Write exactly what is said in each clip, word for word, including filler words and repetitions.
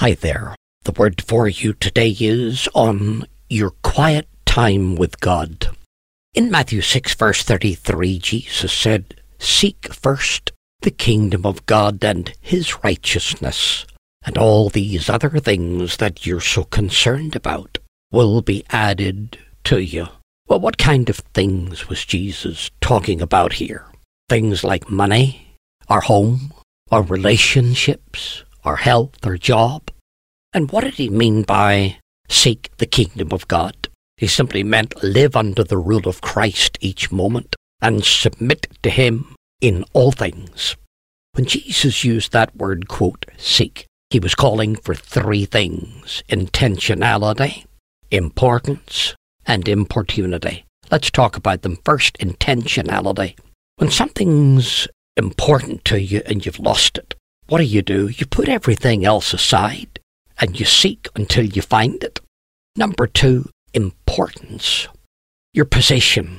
Hi there. The word for you today is on your quiet time with God. In Matthew six verse thirty-three, Jesus said, "Seek first the kingdom of God and his righteousness, and all these other things that you're so concerned about will be added to you." Well, what kind of things was Jesus talking about here? Things like money, our home, our relationships, our health, our job. And what did he mean by seek the kingdom of God? He simply meant live under the rule of Christ each moment and submit to him in all things. When Jesus used that word, quote, seek, he was calling for three things: intentionality, importance, and importunity. Let's talk about them. First, intentionality. When something's important to you and you've lost it, what do you do? You put everything else aside and you seek until you find it. Number two, importance. Your position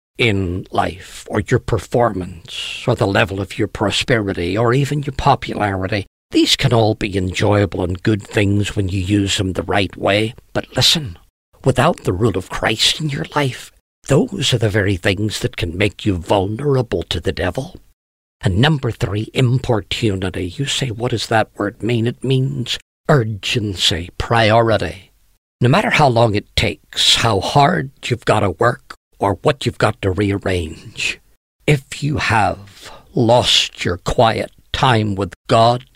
in life, or your performance, or the level of your prosperity, or even your popularity. These can all be enjoyable and good things when you use them the right way. But listen, without the rule of Christ in your life, those are the very things that can make you vulnerable to the devil. And number three, importunity. You say, what does that word mean? It means urgency, priority. No matter how long it takes, how hard you've got to work, or what you've got to rearrange, if you have lost your quiet time with God,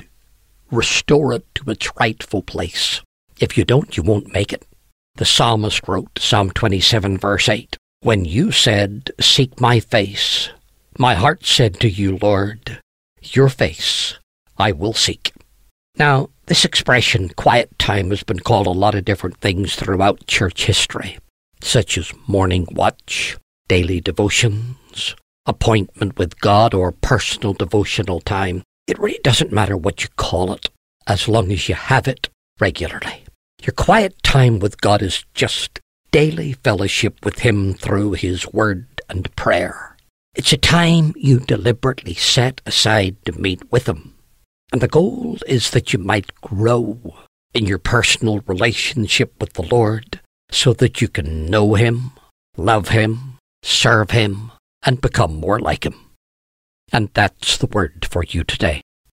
restore it to its rightful place. If you don't, you won't make it. The psalmist wrote, Psalm twenty-seven, verse eight, "When you said, 'Seek my face,' my heart said to you, 'Lord, your face I will seek.'" Now, this expression, quiet time, has been called a lot of different things throughout church history, such as morning watch, daily devotions, appointment with God, or personal devotional time. It really doesn't matter what you call it, as long as you have it regularly. Your quiet time with God is just daily fellowship with him through his word and prayer. It's a time you deliberately set aside to meet with him. And the goal is that you might grow in your personal relationship with the Lord so that you can know him, love him, serve him, and become more like him. And that's the word for you today.